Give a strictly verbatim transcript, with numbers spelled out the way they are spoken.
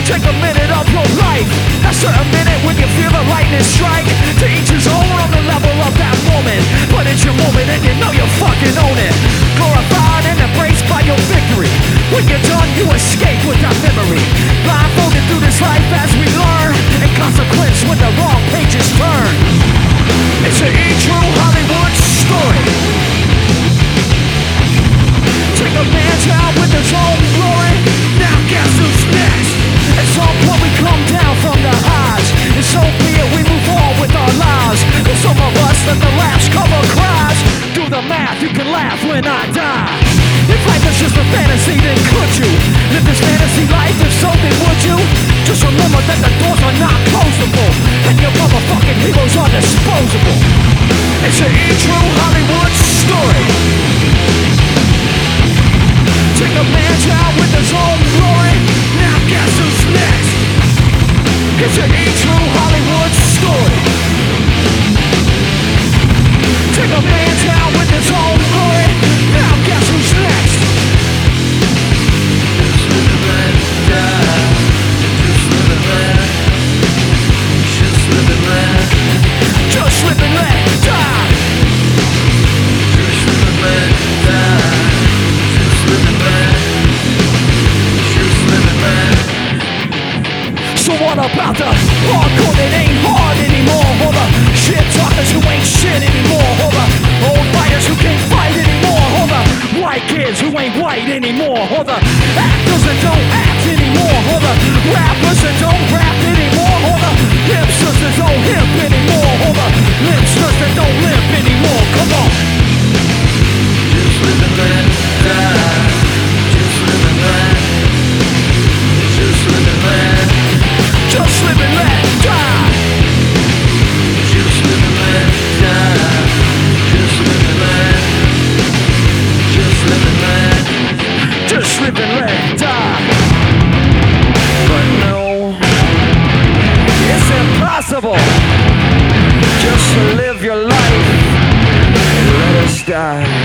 Take a minute of your life. That's a minute when you feel the lightning strike. To each his own on the level of that moment. But it's your moment and you know you fucking own it. Glorified and embraced by your victory. When you're done, you escape with that memory. Blindfolded through this life as we learn. In consequence when the wrong pages turn. It's an E-True Hollywood story. Take a man down with his own glory. Now guess who's next? At some point we come down from the highs. And so be it, we move on with our lives. And some of us let the last cover cries. Do the math, you can laugh when I die. If life is just a fantasy, then could you live this fantasy life? If so, then would you? Just remember that the doors are not closable. And your motherfucking heroes are disposable. It's an E-True Hollywood story. Take a man down with his own glory. Now guess who's next? It's an E-True Hollywood story. Take a man down with his own glory. Now guess who's next? Just live and let die. Just live and let. Just live and let. Just live and let die. Just live and let die. Just live and let. Just live and let. So what about the hardcore that ain't hard anymore? Or the shit talkers who ain't shit anymore? Or the old fighters who can't fight anymore? Or the white kids who ain't white anymore? Or the actors that don't act anymore? Or the rappers that don't rap anymore? Or the hipsters that don't hip anymore? Or the lipsters that don't limp anymore? Come on. Just live and let die. Just live and let. Just live and let. Just live and let die. Just live and let die. Just live and let. Just live and let. Just live and let die. But no, it's impossible just to live your life and let us die.